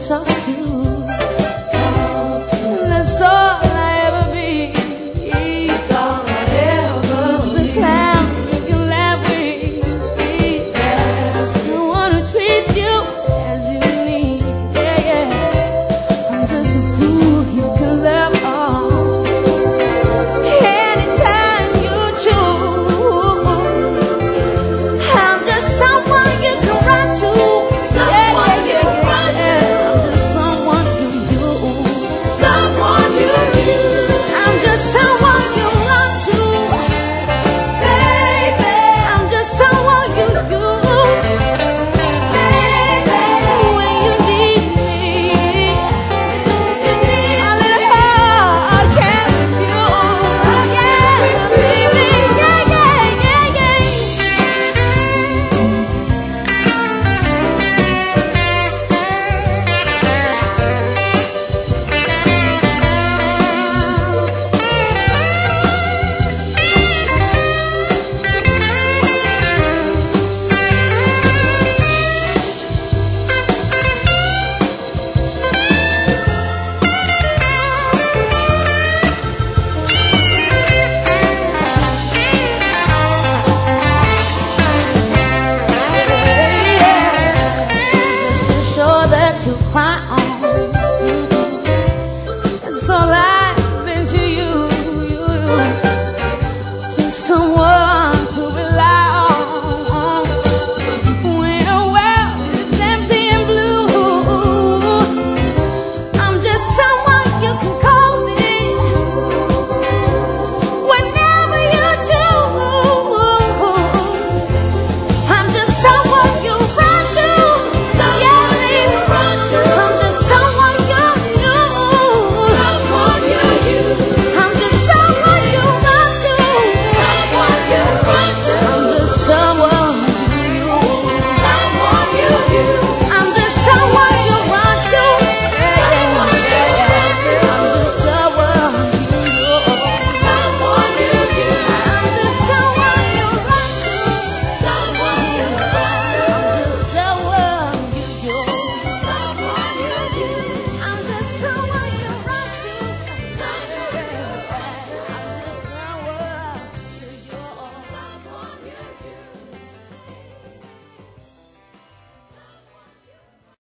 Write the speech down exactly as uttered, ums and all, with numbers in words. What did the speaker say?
talk to. That's all I ever be. That's all I ever Just be. Just a clown you can laugh with. Yes. Someone who treats you as you need. Yeah, yeah. I'm just a fool you can love on. Anytime you choose. I'm just someone you can run to. Someone yeah, yeah, you yeah, run yeah. to. I'm just someone you use. Someone you use. I'm just someone you run to. Baby, I'm just someone you use. Baby, when you need me, a little heart can refuse. Yeah, baby, yeah, yeah, yeah, just to show that you cry.